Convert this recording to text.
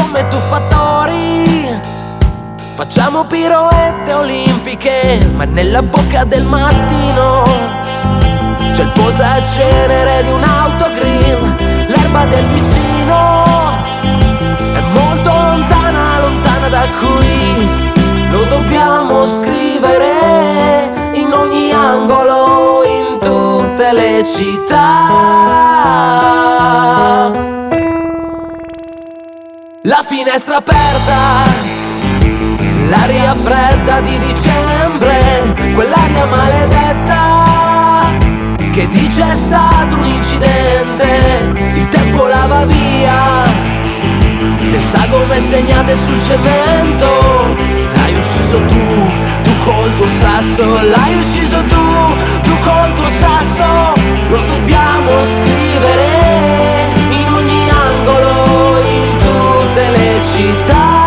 come tuffatori, facciamo piroette olimpiche, ma nella bocca del mattino c'è il posacenere di un'autogrill. L'erba del vicino è molto lontana, lontana da qui. Lo dobbiamo scrivere in ogni angolo, in tutte le città. La finestra aperta, l'aria fredda di dicembre, quell'aria maledetta che dice è stato un incidente. Il tempo lava via le sagome segnate sul cemento. L'hai ucciso tu col tuo sasso. L'hai ucciso tu col tuo sasso. Lo dobbiamo scrivere in ogni angolo, in tutte le città.